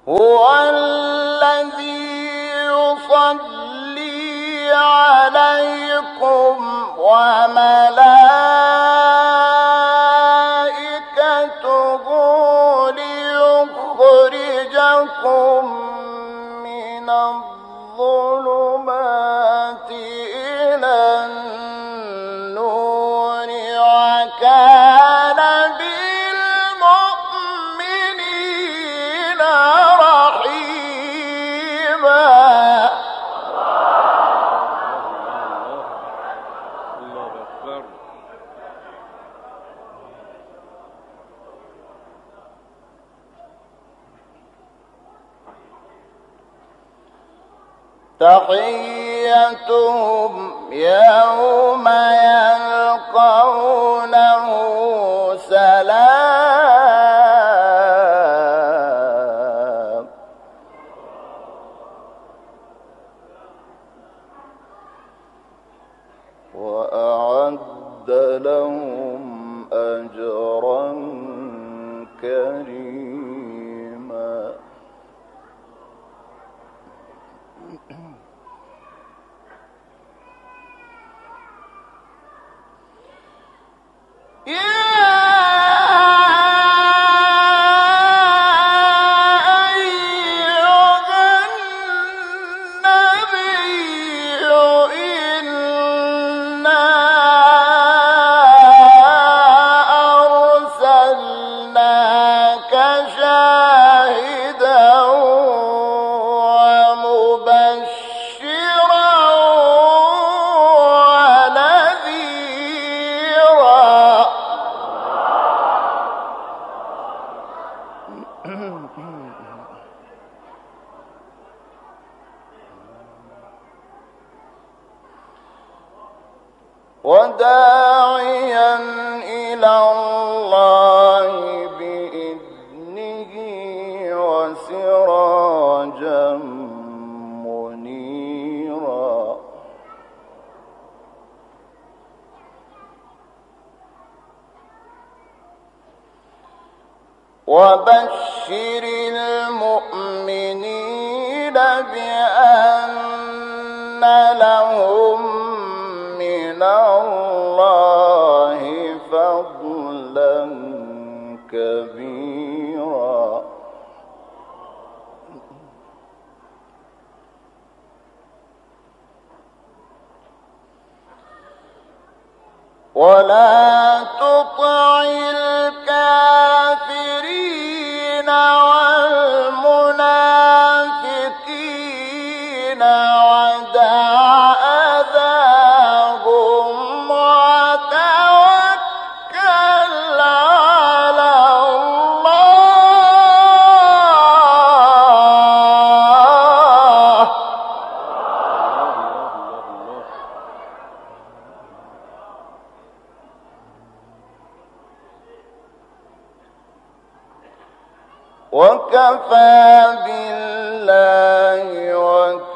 هو الذي يصلي عليكم وملائكته ليخرجكم من الظلمات إلى النور وكان بالمؤمنين رحيما. الله أكبر. تحيتهم يوم يلقونه سلام وأعد لهم أجرا كريما. وداعيا إلى الله بإذنه وسراجا منيرا. وبشر المؤمنين بأن لهم من الله فضلا كبيرا. ولا تطع الكافرين والمنافقين ودع أذاهم وتوكل على الله. وكفى بالله وكيلا.